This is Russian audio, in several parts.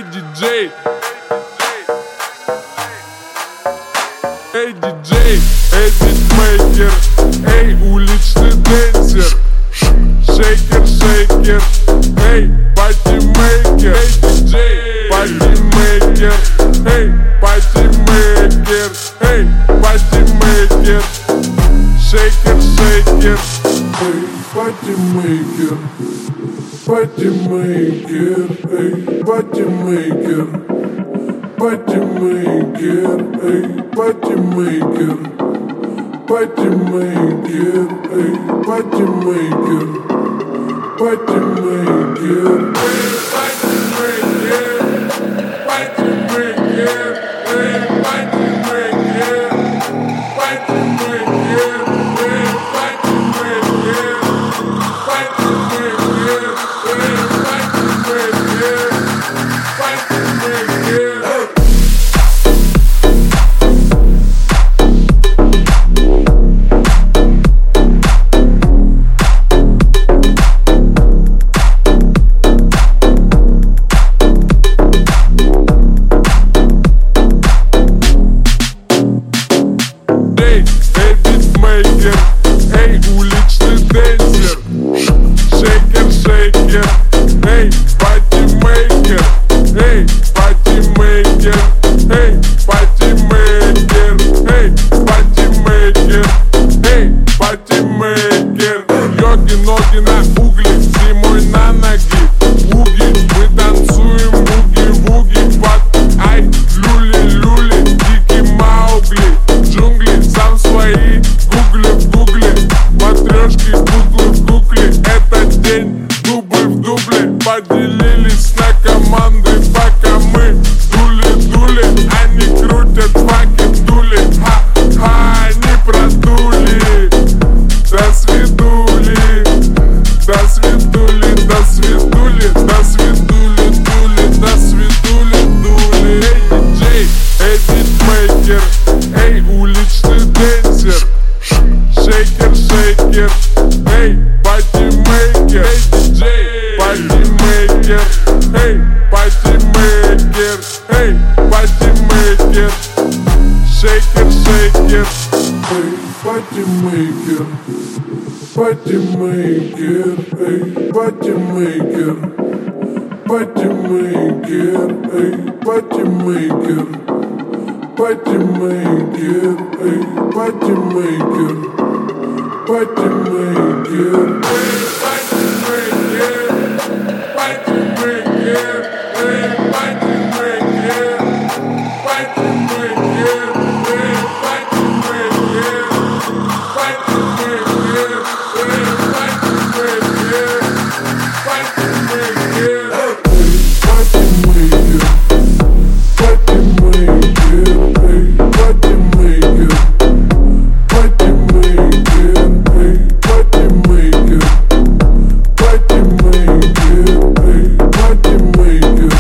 диджей, эй диджей, эй битмейкер, эй уличный денсер, шейкер, шейкер, эй патимейкер, эй диджей, патимейкер, эй патимейкер, эй патимейкер, шейкер, шейкер, эй патимейкер, патимейкер, эй патимейкер, патимейкер, эй патимейкер, патимейкер, эй патимейкер, патимейкер, эй патимейкер, патимейкер, эй патимейкер, патимейкер, эй патимейкер, патимейкер, эй патимейкер, патимейкер. Эй, уличный денсер, шейкер, шейкер, эй, патимейкер, эй, патимейкер, эй, патимейкер, эй, патимейкер, эй, патимейкер. Йоги, ноги на угли, зимой на ноги, уги, мы танцуем буги-вуги под ай, люли-люли, дикий Маугли, джунгли, сам свои гугли в гугле, матрешки, куклы в кукле. Этот день дубль в дубле, поделились на команды, пока мы дули-дули, они крутят факи дули, ха-ха, они продули. До свидули, до свидули, до свидули, до свидули, дули, до свидули, дули. Эй диджей, эй битмейкер, эй уличный денсер, шейкер, шейкер, эй патимейкер, эй диджей, патимейкер, эй патимейкер, эй патимейкер, шейкер, шейкер, эй патимейкер, патимейкер, эй патимейкер, патимейкер, эй патимейкер, патимейкер, эй патимейкер, патимейкер, эй патимейкер, патимейкер, эй патимейкер, патимейкер, эй патимейкер, патимейкер, эй патимейкер, патимейкер, эй патимейкер, патимейкер, эй патимейкер, патимейкер, эй патимейкер, патимейкер, эй патимейкер,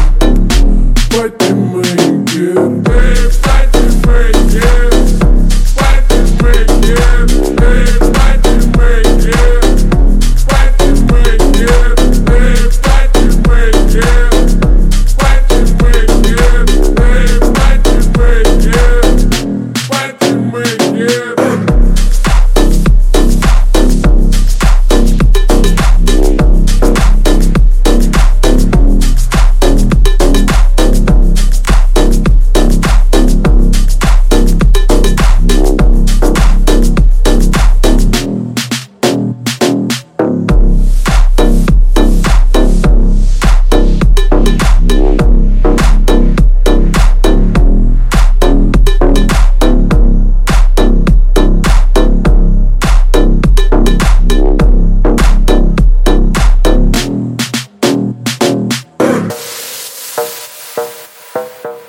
патимейкер, эй патимейкер, патимейкер, эй патимейкер, патимейкер, эй патимейкер, патимейкер, эй патимейкер, патимейкер.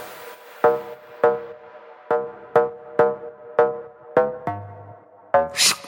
Ш